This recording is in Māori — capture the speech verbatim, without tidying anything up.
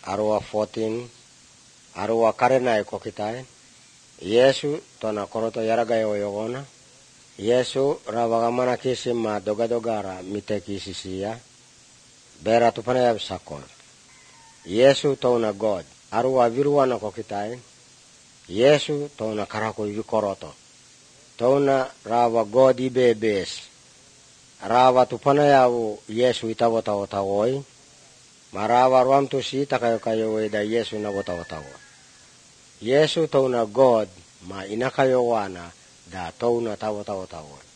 arua fourteen, arua karenai kokitai. Yesu tona koroto yaragai oyogona. Yesu ravagamana kisi ma dogadogara mite kisi siya. Bera tupanayab sakol. Yesu tona God. Arua viruana kokitai. Yesu tona karako vikoroto. Tona rava God ibebes. Rava tupanayabu Yesu itawotawotawoi. Marava ruamtu si takayokayo da Yesu nabotawotawoi. Yesu tona God ma inakayowana da tona tawotawotawoi.